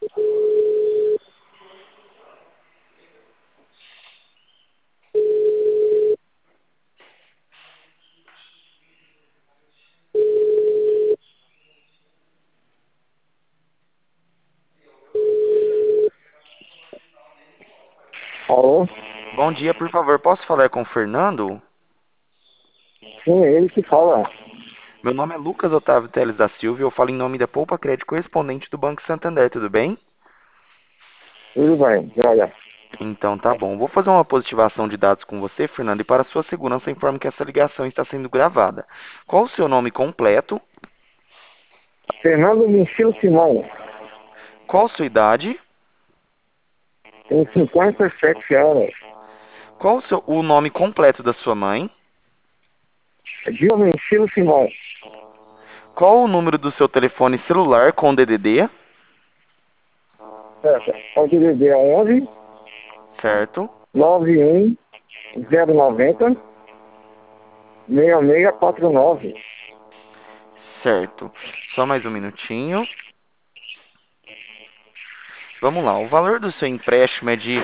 Alô? Bom dia, por favor, posso falar com o Fernando? Sim, é ele que fala. Meu nome é Lucas Otávio Teles da Silva e eu falo em nome da Poupa Crédito correspondente do Banco Santander, tudo bem? Tudo bem, olha. Então tá bom. Vou fazer uma positivação de dados com você, Fernando, e para sua segurança informo que essa ligação está sendo gravada. Qual o seu nome completo? Fernando Michel Simão, Qual sua idade? tem 57 anos. Qual o nome completo da sua mãe? Gil Michel Simão, Qual o número do seu telefone celular com DDD? certo? O DDD é 11 Certo. 91 090 6649. Certo. Só mais um minutinho. Vamos lá. O valor do seu empréstimo é de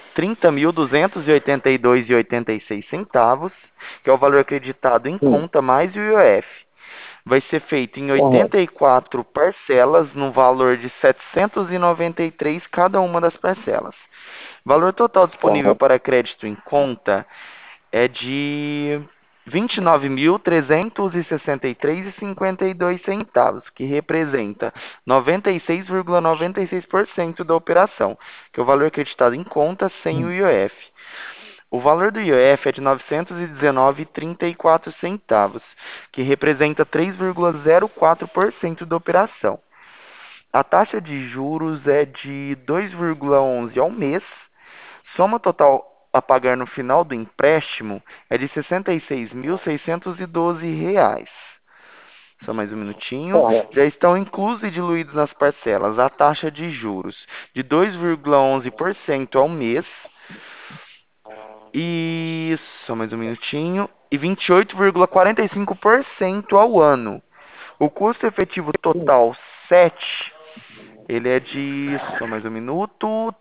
30.282,86 centavos, que é o valor acreditado em Sim, conta mais o IOF. Vai ser feito em correto. 84 parcelas, no valor de 793 cada uma das parcelas. Valor total disponível Correto. para crédito em conta é de 29.363,52 centavos, que representa 96,96% da operação, que é o valor acreditado em conta sem o IOF. O valor do IOF é de 919,34 centavos, que representa 3,04% da operação. A taxa de juros é de 2,11 ao mês. Soma total a pagar no final do empréstimo é de R$ 66.612. Só mais um minutinho. Correto. Já estão inclusos e diluídos nas parcelas a taxa de juros de 2,11% ao mês e só mais um minutinho e 28,45% ao ano. O custo efetivo Sim. total 7, ele é de só mais um minuto,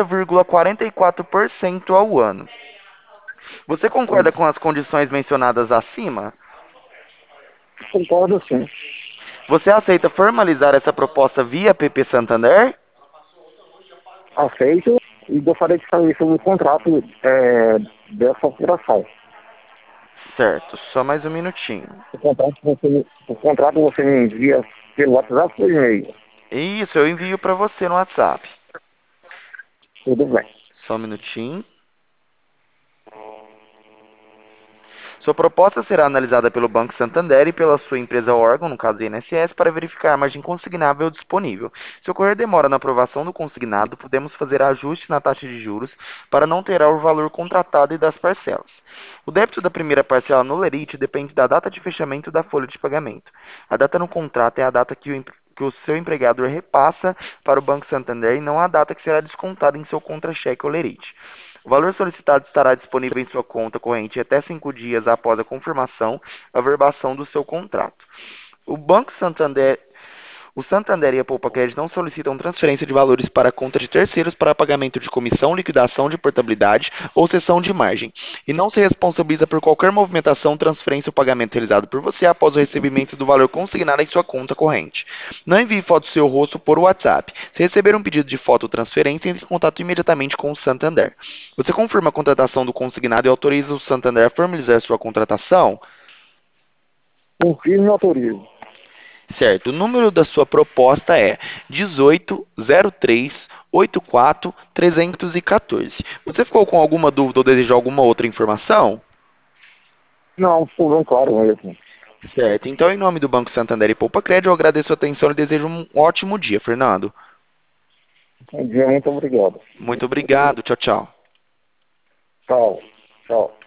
30,44% ao ano. Você concorda Sim. com as condições mencionadas acima? Concordo sim. Você aceita formalizar essa proposta via PP Santander? Aceito e gostaria de saber sobre o contrato dessa operação. Certo, só mais um minutinho. O contrato você me envia pelo WhatsApp ou e-mail? Isso, eu envio para você no WhatsApp. Tudo bem. Só um minutinho. Sua proposta será analisada pelo Banco Santander e pela sua empresa órgão, no caso INSS, para verificar a margem consignável disponível. Se ocorrer demora na aprovação do consignado, podemos fazer ajuste na taxa de juros para não alterar o valor contratado e das parcelas. O débito da primeira parcela no lerite depende da data de fechamento da folha de pagamento. A data no contrato é a data que o seu empregador repassa para o Banco Santander e não a data que será descontada em seu contra-cheque ou lerite. O valor solicitado estará disponível em sua conta corrente até 5 dias após a confirmação, averbação do seu contrato. O Banco Santander o Santander e a Poupa Crédito não solicitam transferência de valores para a conta de terceiros para pagamento de comissão, liquidação de portabilidade ou cessão de margem, e não se responsabiliza por qualquer movimentação, transferência ou pagamento realizado por você após o recebimento do valor consignado em sua conta corrente. Não envie foto do seu rosto por WhatsApp. Se receber um pedido de foto ou transferência, entre em contato imediatamente com o Santander. Você confirma a contratação do consignado e autoriza o Santander a formalizar sua contratação? Confirme e autorizo. Certo. O número da sua proposta é 180384 314. Você ficou com alguma dúvida ou deseja alguma outra informação? Não, por bem claro mesmo. Certo. Então, em nome do Banco Santander e Poupa Crédito, eu agradeço a atenção e desejo um ótimo dia, Fernando. Muito obrigado. Muito obrigado. Tchau, tchau. Tchau. Tchau.